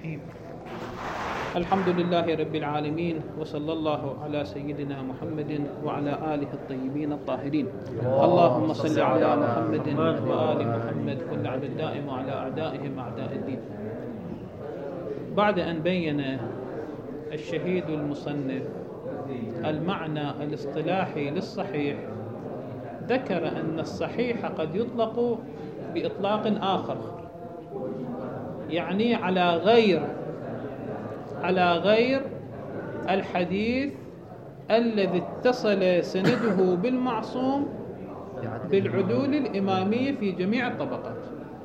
الرحيم. الحمد لله رب العالمين، وصلى الله على سيدنا محمد وعلى آله الطيبين الطاهرين. اللهم صل على محمد وآل محمد كل عدد دائم وعلى أعدائهم أعداء الدين. بعد أن بين الشهيد المصنف المعنى الاصطلاحي للصحيح، ذكر أن الصحيح قد يطلق بإطلاق آخر، يعني على غير الحديث الذي اتصل سنده بالمعصوم بالعدول الإمامية في جميع الطبقات.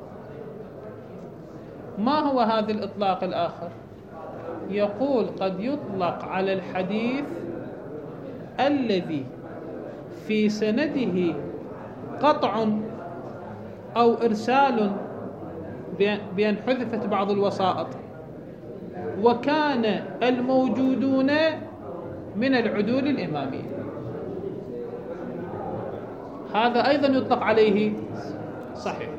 ما هو هذا الإطلاق الآخر؟ يقول قد يطلق على الحديث الذي في سنده قطع أو إرسال بأن حذفت بعض الوسائط، وكان الموجودون من العدول الإمامية، هذا أيضا يطلق عليه صحيح.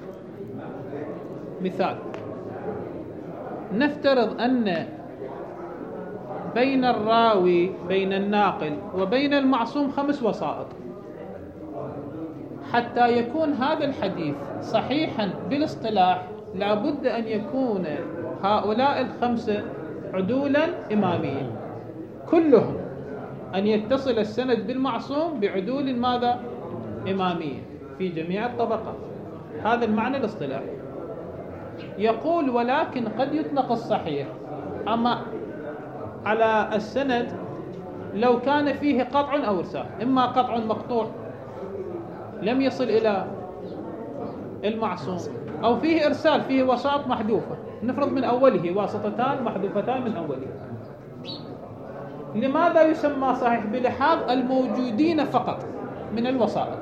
مثال: نفترض أن بين الراوي، بين الناقل وبين المعصوم 5 وسائط. حتى يكون هذا الحديث صحيحا بالاصطلاح لا بد أن يكون هؤلاء ال5 عدولا إماميين كلهم، أن يتصل السند بالمعصوم بعدول ماذا؟ إمامية في جميع الطبقات. هذا المعنى الاصطلاحي. يقول ولكن قد يطلق الصحيح أما على السند لو كان فيه قطع أو إرسال، إما قطع مقطوع لم يصل إلى المعصوم، أو فيه إرسال، فيه وسائط محذوفة، نفرض من أوله واسطتان محذوفتان من أوله. لماذا يسمى صحيح؟ بلحاظ الموجودين فقط من الوسائط.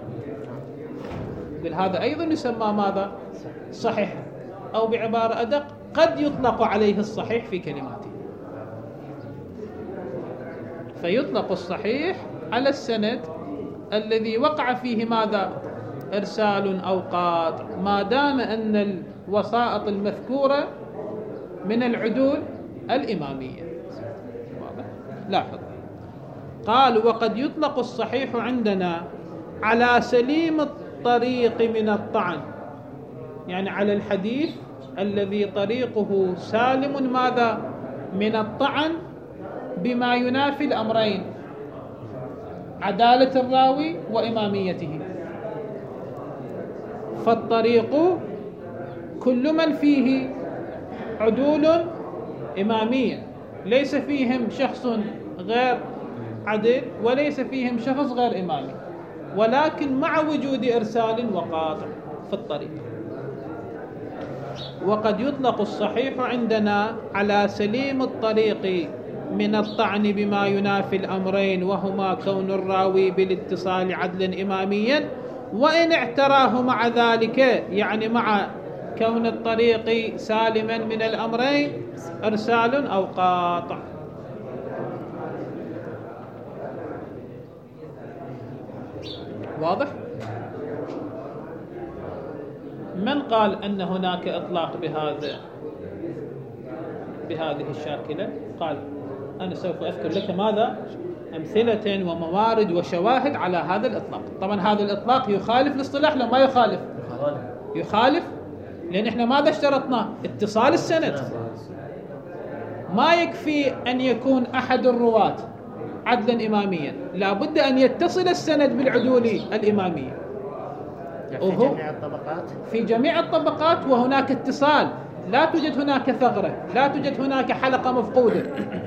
هذا أيضا يسمى ماذا؟ صحيح، أو بعبارة أدق قد يطلق عليه الصحيح في كلماته. فيطلق الصحيح على السند الذي وقع فيه ماذا؟ إرسال أو قاطع، ما دام أن الوسائط المذكورة من العدول الإمامية. لاحظ، قال وقد يطلق الصحيح عندنا على سليم الطريق من الطعن، يعني على الحديث الذي طريقه سالم ماذا؟ من الطعن، بما ينافي الأمرين: عدالة الراوي وإماميته. فالطريق كل من فيه عدول إمامية، ليس فيهم شخص غير عدل وليس فيهم شخص غير إمامي، ولكن مع وجود إرسال وقاطع في الطريق. وقد يطلق الصحيح عندنا على سليم الطريق من الطعن بما ينافي الأمرين، وهما كون الراوي بالاتصال عدلا إماميا، وإن اعتراه مع ذلك، يعني مع كون الطريق سالما من الأمرين، إرسال أو قاطع. واضح؟ من قال أن هناك إطلاق بهذه الشاكلة؟ قال أنا سوف أذكر لك ماذا؟ أمثلة وموارد وشواهد على هذا الإطلاق. طبعا هذا الإطلاق يخالف الاصطلاح لو ما يخالف؟ يخالف، لأن إحنا ماذا اشترطنا؟ اتصال السند. ما يكفي أن يكون أحد الرواة عدلا إماميا، لا بد أن يتصل السند بالعدول الإمامية في جميع الطبقات، في جميع الطبقات، وهناك اتصال، لا توجد هناك ثغرة، لا توجد هناك حلقة مفقودة.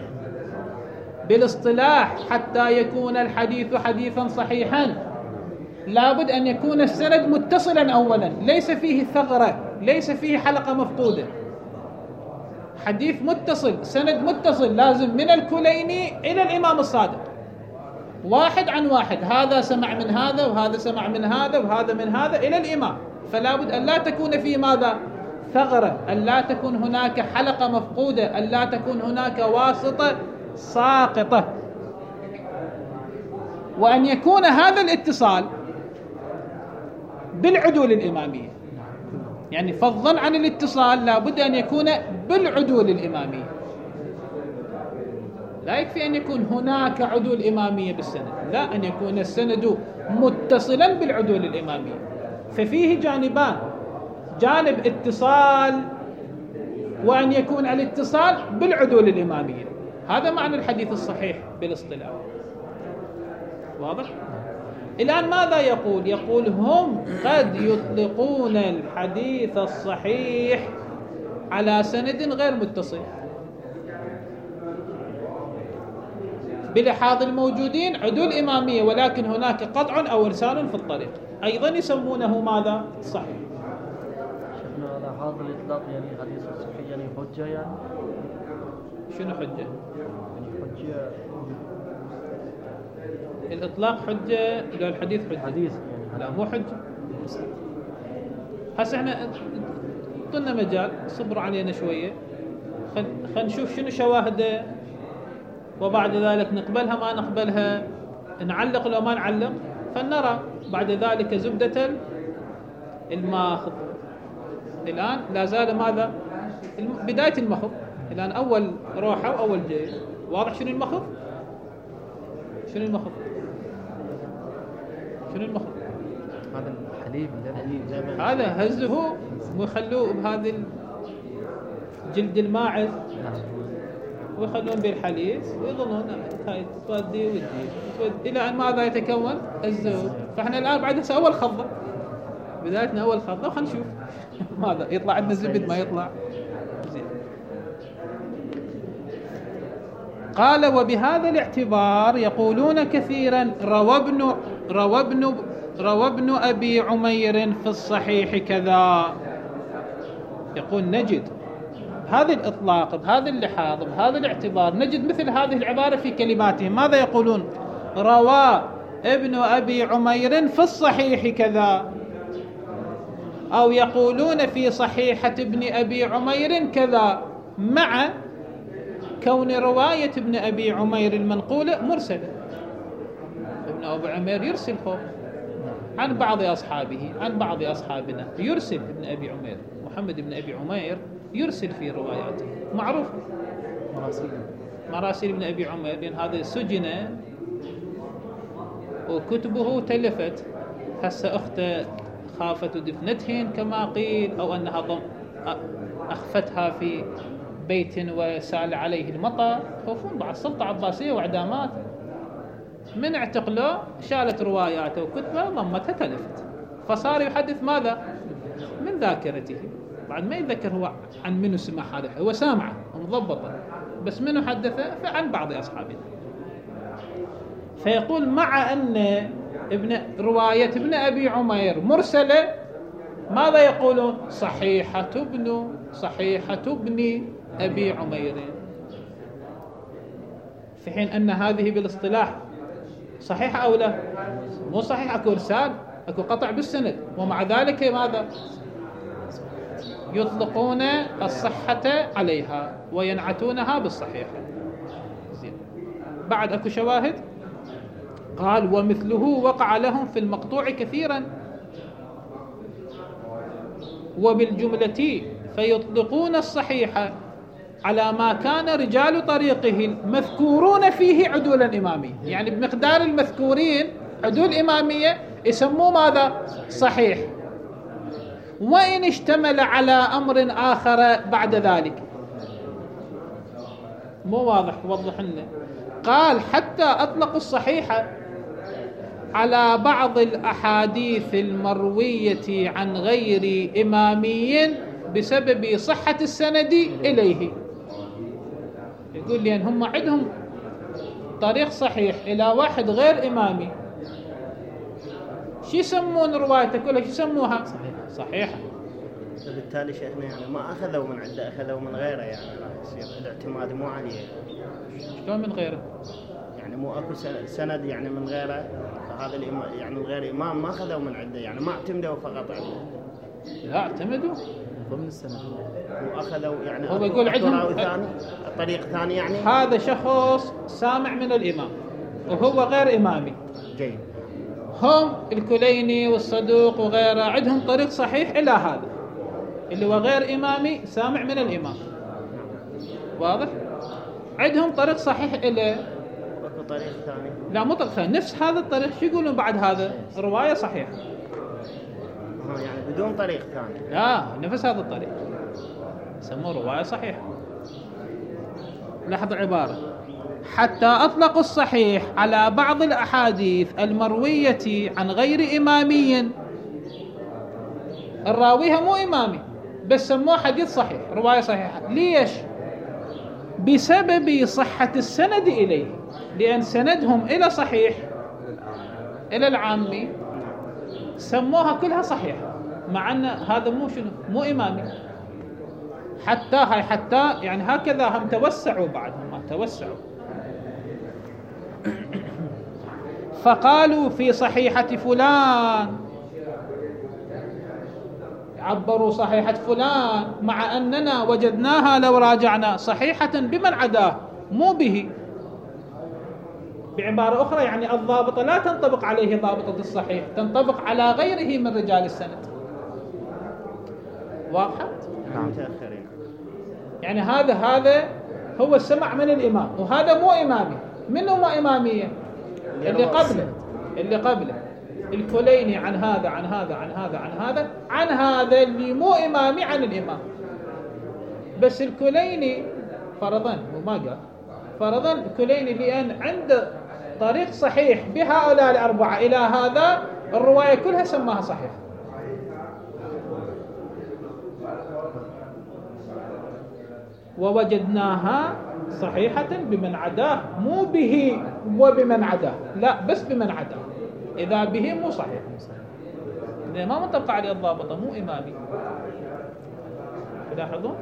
بالاصطلاح حتى يكون الحديث حديثا صحيحا لابد أن يكون السند متصلا أولا، ليس فيه ثغرة، ليس فيه حلقة مفقودة. حديث متصل، سند متصل، لازم من الكليني إلى الإمام الصادق، واحد عن واحد، هذا سمع من هذا وهذا سمع من هذا وهذا من هذا إلى الإمام. فلا بد أن لا تكون فيه ماذا؟ ثغرة، أن لا تكون هناك حلقة مفقودة، أن لا تكون هناك واسطة ساقطة، وأن يكون هذا الاتصال بالعدول الإمامية. يعني فضلا عن الاتصال لابد أن يكون بالعدول الإمامية، لا يكفي أن يكون هناك عدول إمامية بالسند، لا، أن يكون السند متصلا بالعدول الإمامية. ففيه جانبان، جانب اتصال وأن يكون الاتصال بالعدول الإمامية. هذا معنى الحديث الصحيح بالاصطلاح. واضح؟ الآن ماذا يقول؟ يقول هم قد يطلقون الحديث الصحيح على سند غير متصل بلحاظ الموجودين عدول إمامية، ولكن هناك قطع أو إرسال في الطريق، أيضا يسمونه ماذا؟ صحيح. شفنا على هذا الإطلاق يعني حديث الصحيح يعني حجة، يعني شنو حجة؟ يعني حجة الإطلاق حجة لو الحديث حجة؟ حديث يعني لا، مو حجة. هسه احنا طلنا مجال، صبروا علينا شوية، خل نشوف شنو شواهده، وبعد ذلك نقبلها ما نقبلها، نعلق لو ما نعلق، فنرى بعد ذلك زبدة الماخذ. الآن لا زال ماذا؟ بداية المخض. الآن أول روحة وأول جاي. واضح شنو المخض؟ شنو المخض؟ شنو المخض؟ هذا الحليب هذا هزه ويخلوه بهذه جلد الماعز ويخلون به الحليب ويظنون هاي تودي ودي إلى أن ماذا يتكون؟ الزهد. فإحنا الآن بعد أول خضة، بدايتنا أول خضة، وخلنا نشوف ماذا يطلع عندنا زبد ما يطلع. زين. قال وبهذا الاعتبار يقولون كثيرا روى ابن أبي عمير في الصحيح كذا. يقول نجد بهذا الإطلاق، بهذا اللحاظ، بهذا الاعتبار، نجد مثل هذه العبارة في كلماتهم. ماذا يقولون؟ روى ابن أبي عمير في الصحيح كذا، أو يقولون في صحيحة ابن أبي عمير كذا، مع كون رواية ابن أبي عمير المنقولة مرسلة. ابن أبي عمير يرسل فوق عن بعض أصحابه، عن بعض أصحابنا، يرسل ابن أبي عمير، محمد ابن أبي عمير يرسل في رواياته، معروف مراسيل ابن أبي عمير، لأن هذا سجن وكتبه تلفت. هسه أخته خافت دفنتهن كما قيل، أو أنها أخفتها في بيت وسال عليه المطر، خوفون بعد سلطة عباسية وإعدامات. من اعتقلوه شالت رواياته وكتبه ضمتها تلفت، فصار يحدث ماذا؟ من ذاكرته، بعد ما يتذكر هو عن منو سمع هذا، هو سامعه ومضبطه، بس منو حدثه؟ فعن بعض أصحابنا. فيقول مع أن رواية ابن أبي عمير مرسلة، ماذا يقولون؟ صحيحة ابن أبي عمير، في حين أن هذه بالاصطلاح صحيحة أو لا؟ مو صحيح، أكو إرسال، أكو قطع بالسند، ومع ذلك ماذا؟ يطلقون الصحة عليها وينعتونها بالصحيحة. زين. بعد أكو شواهد. قال ومثله وقع لهم في المقطوع كثيرا وبالجملة، فيطلقون الصحيح على ما كان رجال طريقه المذكورون فيه عدولا إمامية، يعني بمقدار المذكورين عدول إمامية يسموه ماذا؟ صحيح، وإن اشتمل على أمر آخر بعد ذلك. مو واضح؟ وضح لنا. قال حتى أطلقوا الصحيح على بعض الأحاديث المروية عن غير إمامي بسبب صحة السند إليه. يقول لي أن هم عندهم طريق صحيح إلى واحد غير إمامي، شو يسمون روايته كلها؟ شو يسموها؟ صحيحة. فبالتالي شيخنا يعني ما أخذوا من عنده، أخذوا من غيره، يعني راح يصير الاعتماد مو عليه. شلون من غيره؟ يعني مو أكو سند يعني من غيره، فهذا يعني من غير إمام ما أخذوا من عنده، يعني ما اعتمدوا فقط عليه. لا، اعتمدوا ضمن السند، وأخذوا يعني هو يقول عندهم ثاني، طريق ثاني، يعني هذا شخص سامع من الإمام وهو غير إمامي. جيد. هم الكليني والصدوق وغيره عندهم طريق صحيح إلى هذا، اللي هو غير إمامي سامع من الإمام. واضح؟ عندهم طريق صحيح إليه، طريق ثاني لا مو طريق ثاني، نفس هذا الطريق شو يقولون بعد هذا؟ رواية صحيحة. يعني بدون طريق ثاني. لا نفس هذا الطريق يسموه رواية صحيحة. لاحظ العبارة: حتى أطلقوا الصحيح على بعض الأحاديث المروية عن غير إمامي، الراويها مو إمامي بس سموه حديث صحيح، رواية صحيحة. ليش؟ بسبب صحة السند إليه، لأن سندهم إلى صحيح إلى العامي سموها كلها صحيحة، مع أن هذا مو شنو، مو إمامي. حتى يعني هكذا هم توسعوا، بعدهم توسعوا فقالوا في صحيحة فلان، عبروا صحيحة فلان مع أننا وجدناها لو راجعنا صحيحة بمن عداه مو به. بعبارة أخرى يعني الضابطة لا تنطبق عليه ضابطة الصحيح، تنطبق على غيره من رجال السند. واضحة؟ نعم. يعني هذا هو السمع من الإمام، وهذا مو إمامي. منه مو إمامية؟ اللي قبله الكليني عن هذا عن هذا عن هذا عن هذا عن هذا اللي مو إمامي عن الإمام. بس الكليني فرضا، وما قال فرضا الكليني لأن عنده طريق صحيح بهؤلاء الأربعة إلى هذا، الرواية كلها سماها صحيحة. ووجدناها صحيحة بمن عداه، مو به وبمن عداه، لا بس بمن عداه. إذا به مو صحيح، إذا ما منطبق عليه الضابطة مو إمامي. تلاحظون؟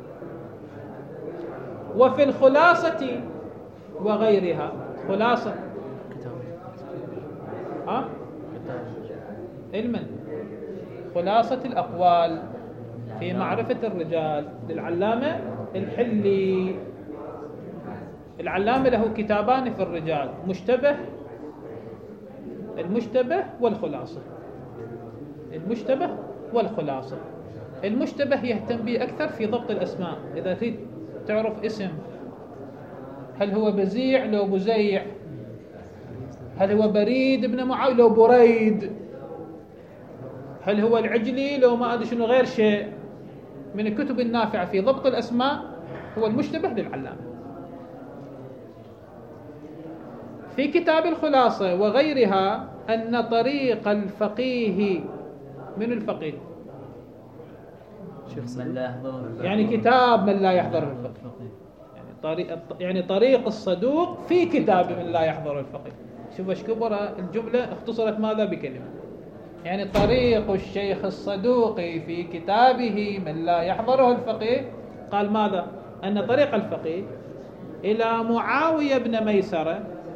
وفي الخلاصة وغيرها، خلاصة علما خلاصة الأقوال في معرفة الرجال للعلامة الحلي. العلامة له كتابان في الرجال: المشتبه والخلاصة. المشتبه والخلاصة. المشتبه يهتم به أكثر في ضبط الأسماء. إذا تريد تعرف اسم، هل هو بزيع لو بزيع، هل هو بريد ابن معاوية لو بريد، هل هو العجلي لو ما أدري شنو غير شيء. من الكتب النافعة في ضبط الأسماء هو المشتبه للعلامة. في كتاب الخلاصة وغيرها أن طريق الفقيه من الفقيه، يعني كتاب من لا يحضر الفقيه، يعني طريق الصدوق في كتاب من لا يحضر الفقيه. شوف ايش كبر الجملة، اختصرت ماذا بكلمة. يعني طريق الشيخ الصدوقي في كتابه من لا يحضره الفقيه، قال ماذا؟ أن طريق الفقيه إلى معاوية بن ميسرة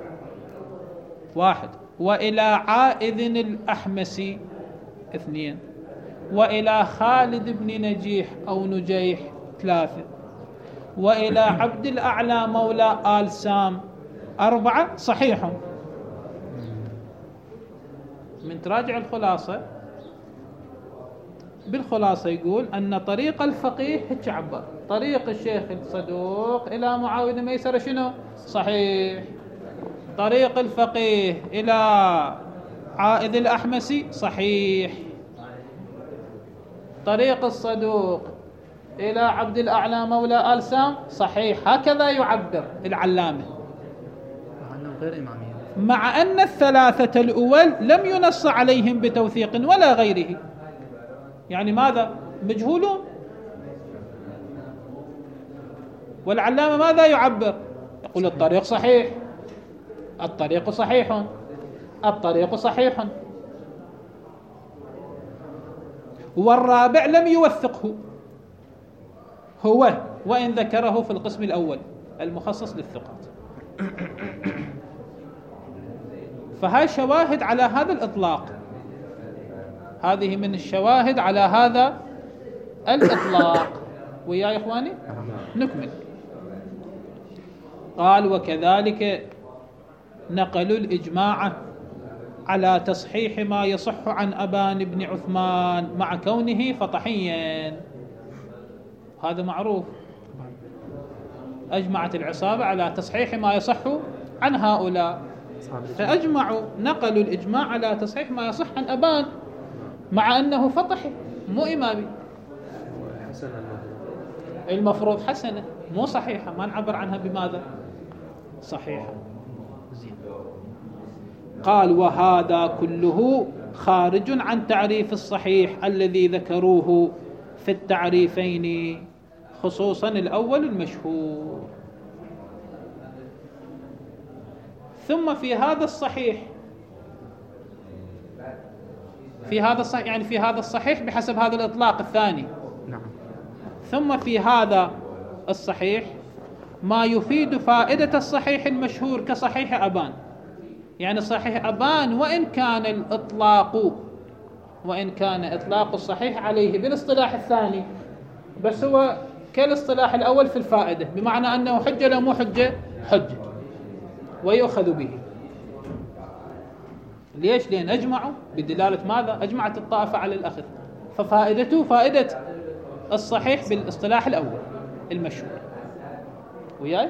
1، وإلى عائذ الأحمسي 2، وإلى خالد بن نجيح أو نجيح 3، وإلى عبد الأعلى مولى آل سام 4 صحيح. من تراجع الخلاصة، بالخلاصة يقول أن طريق الفقيه هيك عبر: طريق الشيخ الصدوق إلى معاوية بن ميسرة شنو؟ صحيح. طريق الفقيه إلى عائذ الأحمسي صحيح. طريق الصدوق إلى عبد الأعلى مولى آل سام صحيح. هكذا يعبر العلامة، مع أن الثلاثة الأول لم ينص عليهم بتوثيق ولا غيره. يعني ماذا؟ مجهولون. والعلامة ماذا يعبر؟ يقول الطريق صحيح، الطريق صحيح، الطريق صحيح. والرابع لم يوثقه هو، وإن ذكره في القسم الأول المخصص للثقات. فهاي شواهد على هذا الإطلاق، هذه من الشواهد على هذا الإطلاق. ويا يا إخواني نكمل. قال: وكذلك نقلوا الإجماع على تصحيح ما يصح عن أبان بن عثمان مع كونه فطحيا. هذا معروف. أجمعت العصابة على تصحيح ما يصح عن هؤلاء، فأجمعوا نقلوا الإجماع على تصحيح ما يصح عن أبان، مع أنه فطحي مو إمامي. المفروض حسنة مو صحيحة، ما نعبر عنها بماذا؟ صحيحة. قال وهذا كله خارج عن تعريف الصحيح الذي ذكروه في التعريفين، خصوصا الأول المشهور. ثم في هذا الصحيح، يعني في هذا الصحيح بحسب هذا الإطلاق الثاني. ثم في هذا الصحيح ما يفيد فائدة الصحيح المشهور كصحيح أبان. يعني صحيح أبان وإن كان إطلاق الصحيح عليه بالاصطلاح الثاني، بس هو كالاصطلاح الأول في الفائدة، بمعنى أنه حجة لا مو حجة، حجة ويؤخذ به. ليش؟ لأن أجمعوا بدلالة ماذا؟ أجمعت الطائفة على الأخذ، ففائدته فائدة الصحيح بالاصطلاح الأول المشهور. وياي؟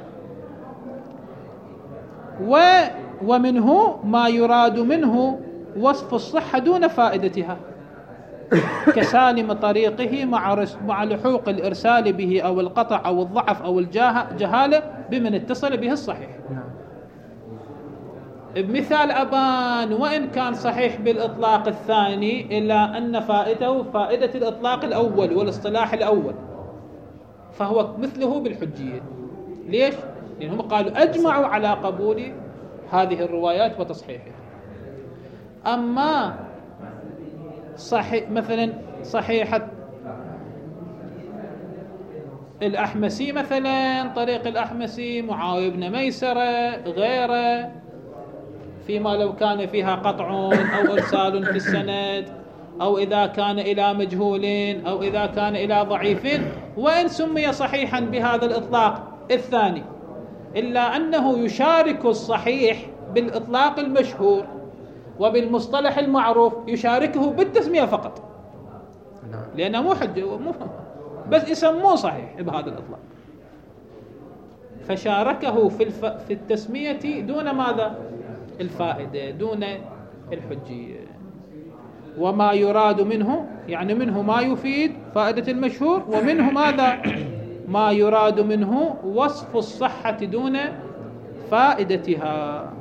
ومنه ما يراد منه وصف الصحة دون فائدتها، كسالم طريقه مع لحوق الإرسال به أو القطع أو الضعف أو الجهالة بمن اتصل به الصحيح. بمثال أبان وإن كان صحيح بالإطلاق الثاني إلا أن فائدته فائدة الإطلاق الأول والاصطلاح الأول، فهو مثله بالحجية. ليش؟ لأنهم قالوا أجمعوا على قبول هذه الروايات وتصحيحها. أما صحيح مثلا صحيحة الأحمسي، مثلا طريق الأحمسي معاوية بن ميسرة غيره، فيما لو كان فيها قطع أو إرسال في السند، أو إذا كان إلى مجهولين، أو إذا كان إلى ضعيفين، وإن سمي صحيحا بهذا الإطلاق الثاني إلا أنه يشارك الصحيح بالإطلاق المشهور وبالمصطلح المعروف، يشاركه بالتسمية فقط، لأنه مو حجة بس يسموه صحيح بهذا الإطلاق، فشاركه في التسمية دون ماذا؟ الفائدة، دون الحجية. وما يراد منه يعني منه ما يفيد فائدة المشهور، ومنه ماذا؟ ما يراد منه وصف الصحة دون فائدتها،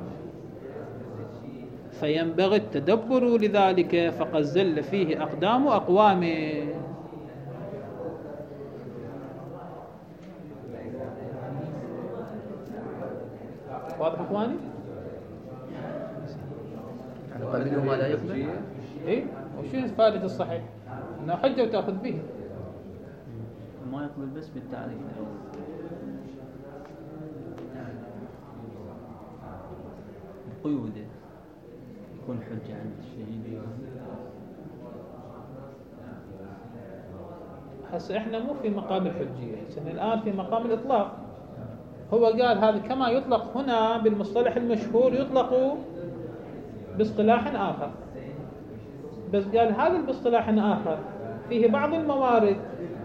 فينبغي التدبر لذلك، فقد زل فيه أقدام أقوام. واضح أخواني؟ منه ما لا يقبل. إيه؟ وشو فائدة الصحيح؟ أنه حجة وتأخذ به، ما يقبل بس بالتعريف قيوده يكون حجة عند الشهيد. هسه احنا مو في مقام الحجية، احنا الآن في مقام الإطلاق. هو قال هذا كما يطلق هنا بالمصطلح المشهور يطلق باصطلاح آخر، بس قال هذا باصطلاح آخر فيه بعض الموارد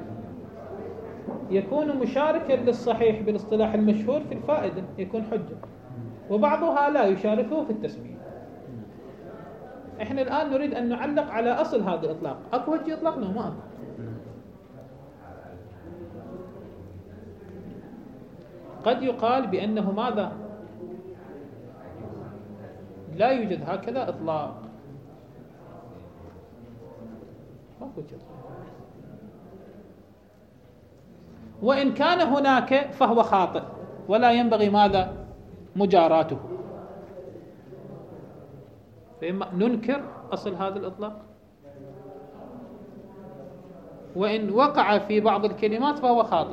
يكون مشاركا للصحيح بالاصطلاح المشهور في الفائدة، يكون حجة، وبعضها لا يشاركه في التسمية. احنا الآن نريد أن نعلق على أصل هذا الإطلاق. أكو وجه إطلاقنا ما أكو. قد يقال بأنه ماذا؟ لا يوجد هكذا إطلاق، ماكو وجه. وإن كان هناك فهو خاطئ ولا ينبغي ماذا؟ مجاراته. فإما ننكر أصل هذا الإطلاق، وإن وقع في بعض الكلمات فهو خاطئ،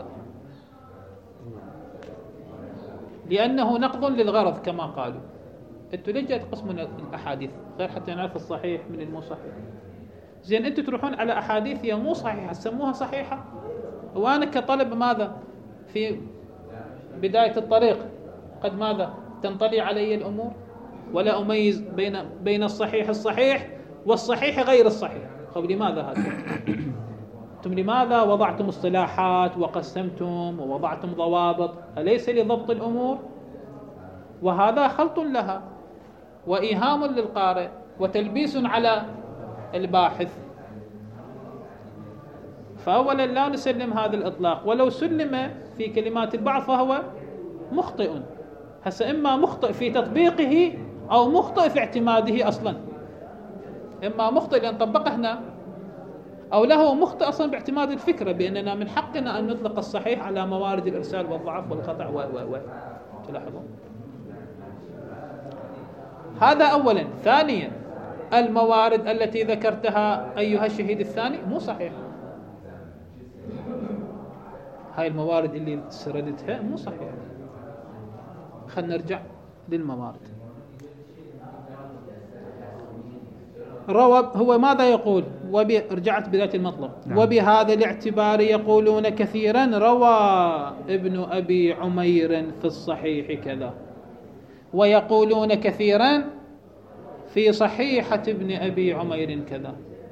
لأنه نقض للغرض كما قالوا. أنتوا ليش تقسمون الأحاديث غير حتى نعرف الصحيح من المو صحيح؟ زين أنتوا تروحون على أحاديث هي مو صحيحة تسموها صحيحة، وأنا كطلب ماذا في بداية الطريق قد ماذا تنطلي علي الأمور ولا أميز بين الصحيح والصحيح غير الصحيح. طب لماذا هذا؟ أنتم لماذا وضعتم اصطلاحات وقسمتم ووضعتم ضوابط؟ أليس لضبط الأمور؟ وهذا خلط لها وإيهام للقارئ وتلبيس على الباحث. فأولا لا نسلم هذا الإطلاق، ولو سلم في كلمات البعض فهو مخطئ. هسه إما مخطئ في تطبيقه أو مخطئ في اعتماده أصلا. إما مخطئ لأن طبقه هنا، أو له مخطئ أصلا باعتماد الفكرة بأننا من حقنا أن نطلق الصحيح على موارد الإرسال والضعف والقطع تلاحظون. هذا أولا. ثانيا، الموارد التي ذكرتها أيها الشهيد الثاني مو صحيح. هاي الموارد اللي سردتها مو صحيح. خلنا نرجع للموارد. روى هو ماذا يقول؟ رجعت بداية المطلب. نعم. وبهذا الاعتبار يقولون كثيرا روى ابن أبي عمير في الصحيح كذا، ويقولون كثيرا في صحيحة ابن أبي عمير كذا.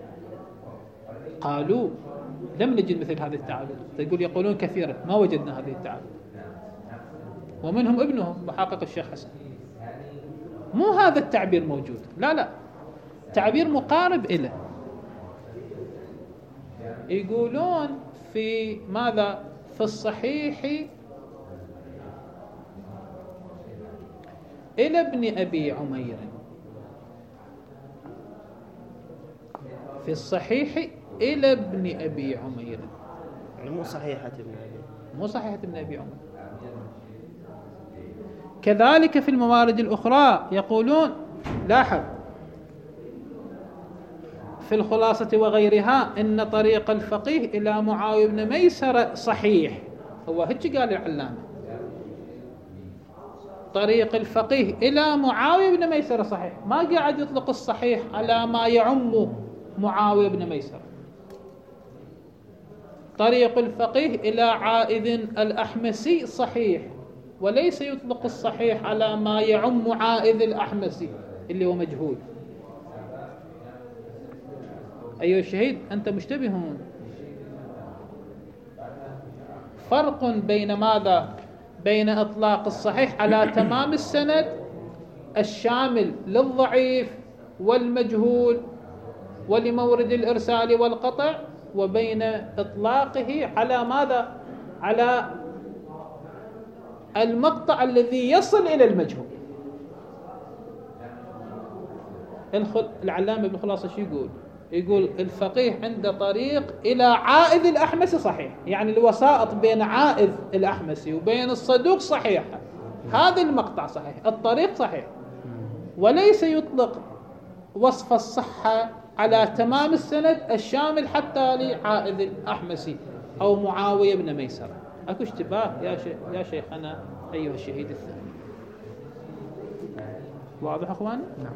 قالوا لم نجد مثل هذه التعابير. تقول يقولون كثيرا، ما وجدنا هذه التعابير، ومنهم ابنهم محقق الشيخ حسن. مو هذا التعبير موجود، لا، تعبير مقارب إليه. يقولون في ماذا؟ في الصحيح إلى ابن أبي عمير، في الصحيح إلى ابن أبي عمير، يعني مو صحيحة ابن أبي، مو صحيحة ابن أبي عمير. كذلك في الموارد الأخرى يقولون، لاحظ في الخلاصة وغيرها إن طريق الفقيه إلى معاوية بن ميسرة صحيح. هو هيك قال العلامة، طريق الفقيه إلى معاوية بن ميسرة صحيح. ما قاعد يطلق الصحيح على ما يعم معاوية بن ميسرة. طريق الفقيه إلى عائذ الأحمسي صحيح، وليس يطلق الصحيح على ما يعم عائذ الأحمسي اللي هو مجهول. أيها الشهيد أنت مشتبهون. فرق بين ماذا؟ بين إطلاق الصحيح على تمام السند الشامل للضعيف والمجهول ولمورد الإرسال والقطع، وبين إطلاقه على ماذا؟ على المقطع الذي يصل إلى المجهول. العلامة ابن خلاصة شو يقول؟ يقول الفقيه عند طريق إلى عائذ الأحمسي صحيح، يعني الوسائط بين عائذ الأحمسي وبين الصدوق صحيحة. هذا المقطع صحيح، الطريق صحيح، وليس يطلق وصف الصحة على تمام السند الشامل حتى لعائذ الأحمسي أو معاوية بن ميسرة. أكو اشتباه يا شيخنا أيها الشهيد الثاني. واضح أخواني؟ نعم.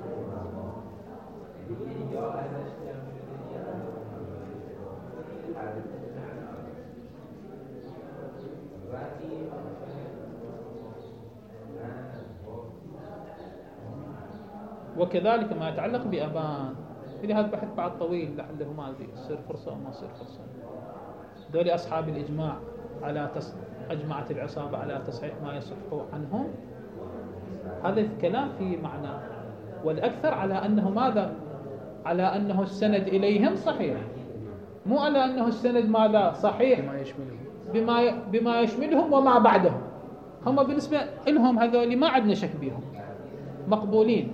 وكذلك ما يتعلق بأبان، اللي هذا بحث بعد طويل لعله ما أدري يصير فرصة أو ما يصير فرصة. دول أصحاب الإجماع على أجمعت العصابة على تصحيح ما يصح عنهم. هذا الكلام في معنى، والأكثر على أنه ماذا؟ على أنه السند إليهم صحيح، مو على أنه السند ماذا؟ صحيح بما يشملهم وما بعدهم. هم بالنسبة لهم هذول ما عندنا شك بهم، مقبولين.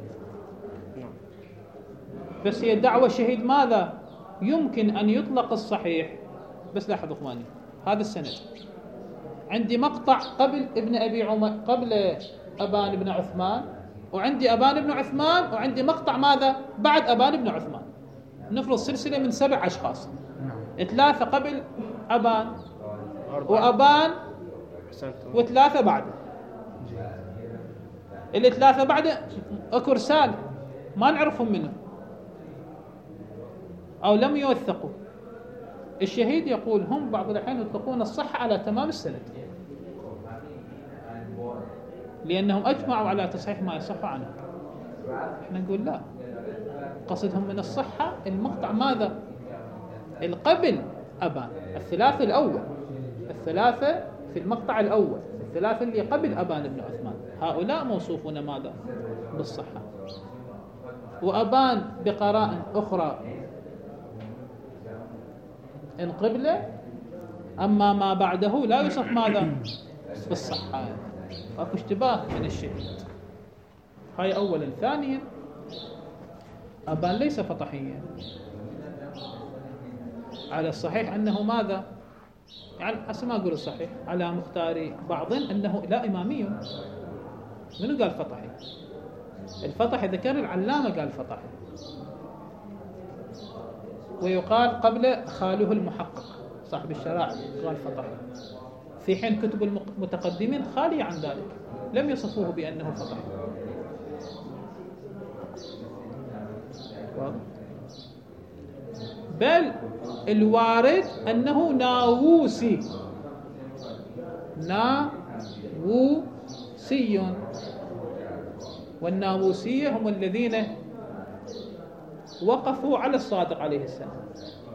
بس هي دعوة الشهيد ماذا؟ يمكن أن يطلق الصحيح. بس لاحظ إخواني، هذا السند عندي مقطع قبل ابن أبي عمر، قبل أبان بن عثمان، وعندي أبان بن عثمان، وعندي مقطع ماذا؟ بعد أبان بن عثمان. نفرض سلسلة من 7 أشخاص، 3 قبل أبان، وأبان، و3 بعده. اللي 3 بعده أكو رسالة ما نعرفهم منه أو لم يوثقوا. الشهيد يقول هم بعض الأحيان يطلقون الصحة على تمام السند لأنهم أجمعوا على تصحيح ما يصح عنه. احنا نقول لا، قصدهم من الصحة المقطع ماذا؟ القبل أبان. الثلاثة الأول، الثلاثة في المقطع الأول، الثلاثة اللي قبل أبان بن عثمان، هؤلاء موصوفون ماذا؟ بالصحة. وأبان بقرائن أخرى إن قبله، أما ما بعده لا يوصف ماذا؟ بالصحة. أكو اشتباه من الشهيد. هاي أولا. ثانيا أبان ليس فطحيا، على الصحيح أنه ماذا؟ يعني أسمى أقول الصحيح على مختار بعض أنه لا إمامي. منو قال فطحي؟ الفطحي ذكر العلامة قال فطحي، ويقال قبل خاله المحقق صاحب الشرائع قال فطحي، في حين كتب المتقدمين خالية عن ذلك، لم يصفوه بأنه فطحي. بل الوارد أنه ناووسي، ناووسي، والناووسية هم الذين وقفوا على الصادق عليه السلام.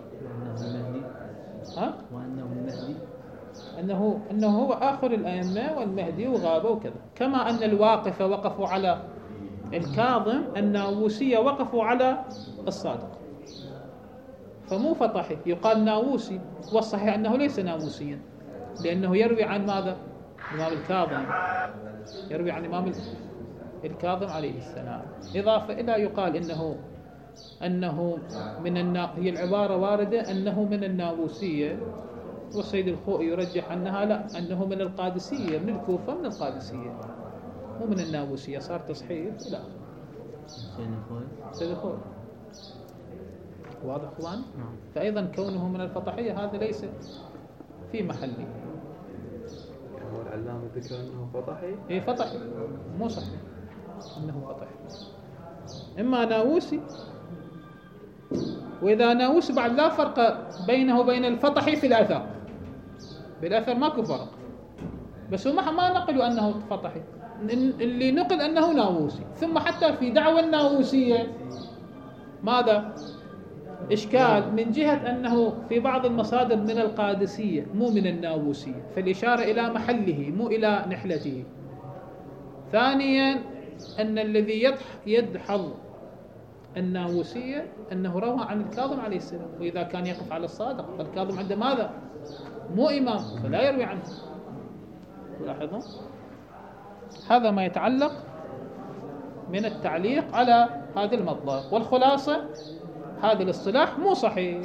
وأنه المهدي، أنه هو آخر الأئمة والمهدي وغاب وكذا. كما أن الواقفة وقفوا على الكاظم، الناووسية وقفوا على الصادق. فمو فطحي، يقال ناووسي، والصحيح أنه ليس ناووسيا، لأنه يروي عن ماذا؟ الإمام الكاظم، يروي عن الإمام الكاظم عليه السلام. إضافة إلى يقال أنه من هي العبارة واردة أنه من الناووسية، والسيد الخوئي يرجح أنها لا، أنه من القادسية، من الكوفة، من القادسية، مو من الناووسية. صار تصحيح إلى آخره. سيد الخوئي واضح اخوان؟ فايضا كونه من الفطحيه هذا ليس في محله. هو العلامه ذكر انه فطحي؟ اي فطحي، مو صحيح انه فطحي، اما ناووسي. واذا ناووسي بعد لا فرق بينه وبين الفطحي في الاثر، بالاثر ماكو فرق، بس هم ما نقلوا انه فطحي، اللي نقل انه ناووسي. ثم حتى في دعوى الناووسيه ماذا؟ إشكال من جهة أنه في بعض المصادر من القادسية مو من الناووسية، فالإشارة إلى محله مو إلى نحلته. ثانيا أن الذي يدحض الناووسية أنه روى عن الكاظم عليه السلام، وإذا كان يقف على الصادق فالكاظم عنده ماذا؟ مو إمام، فلا يروي عنه. لاحظوا هذا ما يتعلق من التعليق على هذا المطلق. والخلاصة هذا الاصطلاح مو صحيح،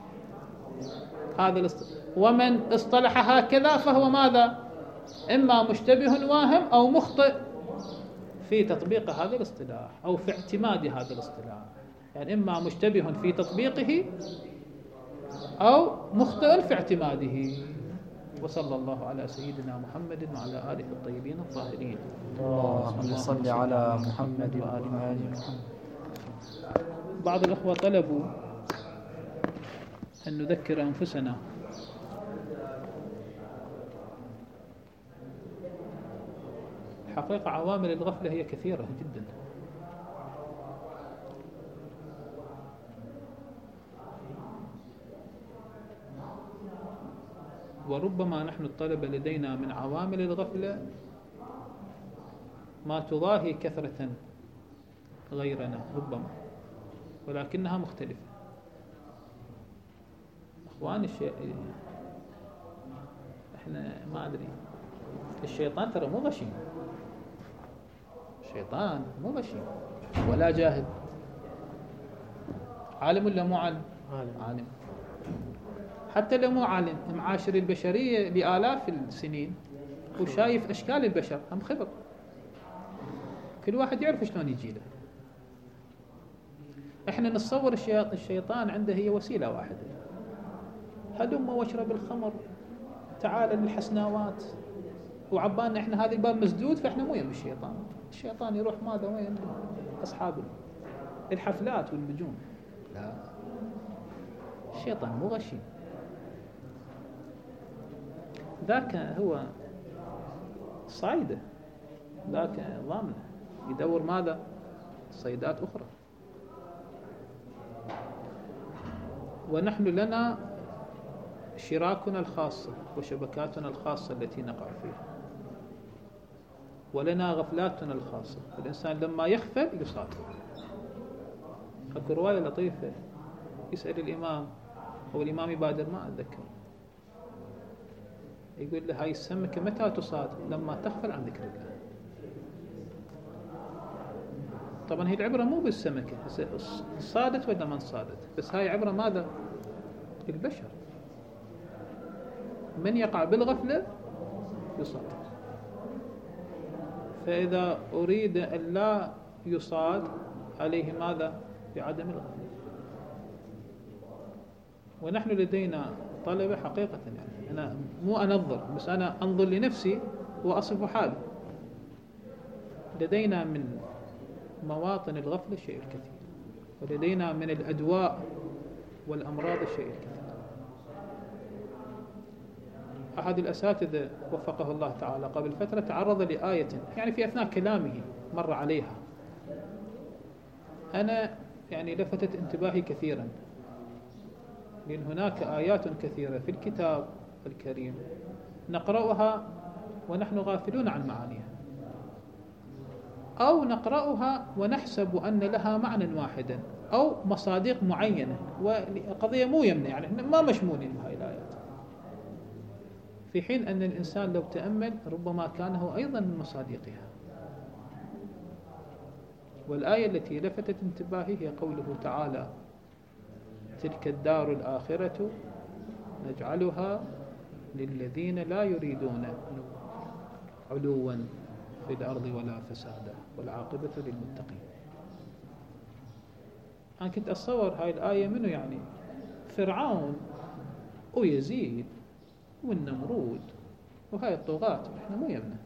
ومن اصطلح هكذا فهو ماذا؟ إما مشتبه واهم أو مخطئ في تطبيق هذا الاصطلاح أو في اعتماد هذا الاصطلاح. يعني إما مشتبه في تطبيقه أو مخطئ في اعتماده. وصلى الله على سيدنا محمد وعلى آله الطيبين الطاهرين. اللهم صل على محمد وآل محمد. بعض الأخوة طلبوا أن نذكر أنفسنا الحقيقة عوامل الغفلة هي كثيرة جدا. وربما نحن الطلبة لدينا من عوامل الغفلة ما تضاهي كثرة غيرنا ربما، ولكنها مختلفة. أخوان احنا ما أدري، الشيطان ترى مو غشيم، الشيطان مو غشيم ولا جاهل. عالم ولا مو عالم؟ عالم. حتى لو مو عالم، معاشر البشرية بآلاف السنين وشايف أشكال البشر، هم خبر، كل واحد يعرف شلون يجي له. احنا نتصور الشيطان عنده هي وسيلة واحدة، هدم واشرب الخمر، تعال للحسناوات، وعبالنا احنا هذا الباب مسدود فاحنا مو يم الشيطان. الشيطان يروح ماذا وين؟ أصحاب الحفلات والنجوم. لا، الشيطان مو غشيم، ذاك هو صيده، ذاك ضامنه يدور ماذا؟ صيدات أخرى. ونحن لنا شراكنا الخاصة وشبكاتنا الخاصة التي نقع فيها، ولنا غفلاتنا الخاصة. الإنسان لما يغفل يصادق. أكو رواية لطيفة يسأل الإمام أو الإمام يبادر ما أتذكر، يقول له هاي السمكة متى تصاد؟ لما تغفل عن ذكر الله. طبعا هي العبرة مو بالسمكة صادت ولا ما صادت، بس هاي عبرة ماذا؟ البشر. من يقع بالغفلة يصاد. فإذا أريد أن لا يصاد عليه ماذا؟ بعدم الغفلة. ونحن لدينا طلبة حقيقة، يعني أنا مو أنظر، بس أنا أنظر لنفسي وأصف حالي. لدينا من مواطن الغفلة شيء الكثير، ولدينا من الأدواء والأمراض الشيء الكثير. أحد الأساتذة وفقه الله تعالى قبل فترة تعرض لآية، يعني في أثناء كلامه مر عليها، أنا يعني لفتت انتباهي كثيرا، لأن هناك آيات كثيرة في الكتاب الكريم نقرأها ونحن غافلون عن معانيها، أو نقرأها ونحسب أن لها معنى واحدا أو مصادق معينة، وقضية مو يمنى، يعني ما مشمولين بهاي الآيات، في حين أن الإنسان لو تأمل ربما كان هو أيضا من مصادقها. والآية التي لفتت انتباهي هي قوله تعالى: تلك الدار الآخرة نجعلها للذين لا يريدون علوا في الأرض ولا فسادا والعاقبة للمتقين. أنا كنت أتصور هاي الآية منه، يعني فرعون ويزيد والنمرود وهاي الطغاة، إحنا مو يمنا.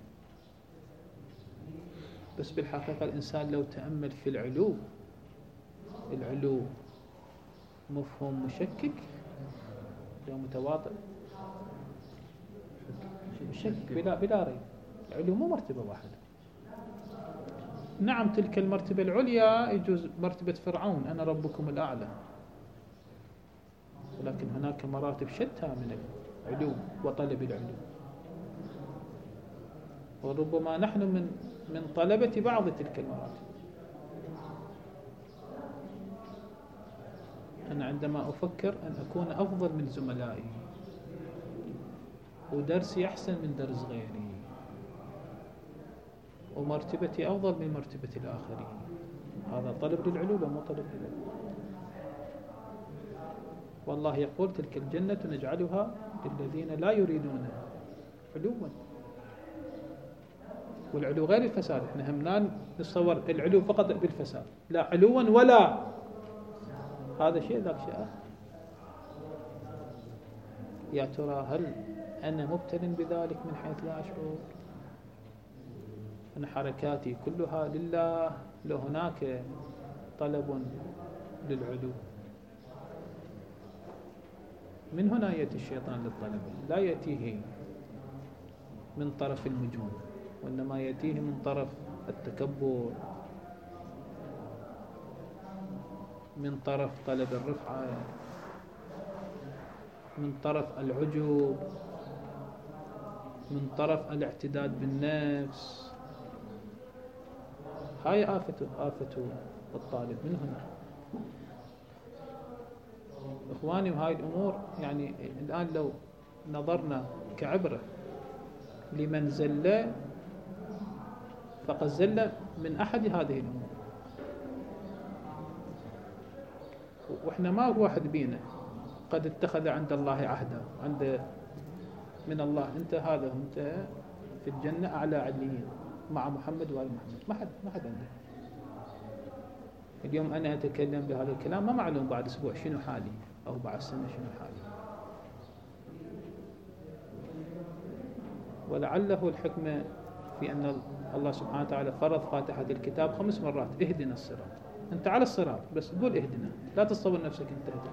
بس بالحقيقة الإنسان لو تأمل في العلو مفهوم مشكك لو متواطئ، شك بلا ريب. العلو مو مرتبة واحدة. نعم تلك المرتبة العليا يجوز مرتبة فرعون، أنا ربكم الأعلى، ولكن هناك مراتب شتى من العلو وطلب العلو، وربما نحن من طلبة بعض تلك المراتب. أنا عندما أفكر أن أكون أفضل من زملائي ودرسي أحسن من درس غيري ومرتبتي أفضل من مرتبة الآخرين، هذا طلب للعلو ولا مو طلب للعلو؟ والله يقول: تلك الجنة نجعلها للذين لا يريدون علوا. والعلو غير الفساد، احنا همنا نتصور العلو فقط بالفساد، لا، علوا ولا هذا شيء ذاك شيء آخر. يا ترى هل أنا مبتل بذلك من حيث لا أشعر؟ أن حركاتي كلها لله، لو هناك طلب للعلو. من هنا يأتي الشيطان للطلب، لا يأتيه من طرف النجوم، وإنما يأتيه من طرف التكبر، من طرف طلب الرفعة، من طرف العجب، من طرف الاعتداد بالنفس. هاي آفة الطالب من هنا. إخواني، وهاي الأمور يعني الآن لو نظرنا كعبرة لمن زل فقد زل من أحد هذه الأمور، وإحنا ما واحد بينا قد اتخذ عند الله عهدا، عند من الله أنت هذا أنت في الجنة أعلى عليين مع محمد وآل محمد. ما حد عنده. اليوم أنا أتكلم بهذا الكلام، ما معلوم بعد أسبوع شنو حالي، أو بعد سنة شنو حالي. ولعله الحكمة في أن الله سبحانه وتعالى فرض فاتحة الكتاب 5 مرات: اهدنا الصراط. أنت على الصراط، بس قول اهدنا، لا تصور نفسك أنت هدى.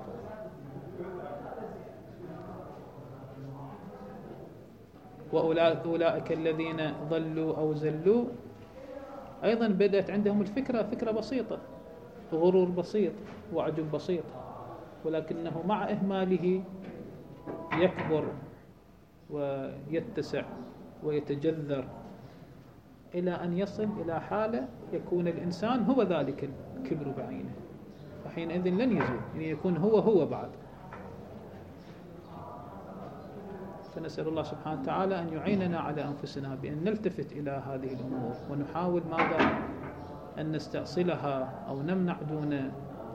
وأولئك الذين ضلوا أو زلوا أيضا بدأت عندهم فكرة بسيطة، غرور بسيط وعجب بسيط، ولكنه مع إهماله يكبر ويتسع ويتجذر إلى أن يصل إلى حالة يكون الإنسان هو ذلك الكبر بعينه، وحينئذ لن يزول، يعني يكون هو بعد. فنسأل الله سبحانه وتعالى أن يعيننا على أنفسنا بأن نلتفت إلى هذه الأمور ونحاول ماذا أن نستأصلها أو نمنع دون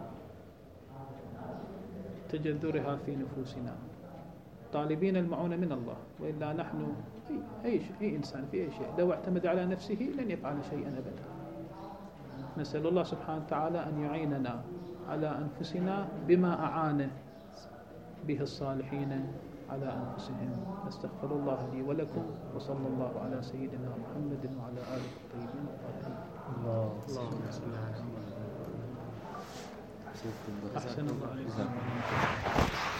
تجذرها في نفوسنا، طالبين المعونة من الله. وإلا نحن أي إنسان في أي شيء لو اعتمد على نفسه لن يفعل شيئا أبدا. نسأل الله سبحانه وتعالى أن يعيننا على أنفسنا بما أعان به الصالحين على أنفسهم. أستغفر الله لي ولكم، وصلى الله على سيدنا محمد وعلى آله الطيبين الطاهرين. اللهم صل على محمد. أحسن الله عليكم.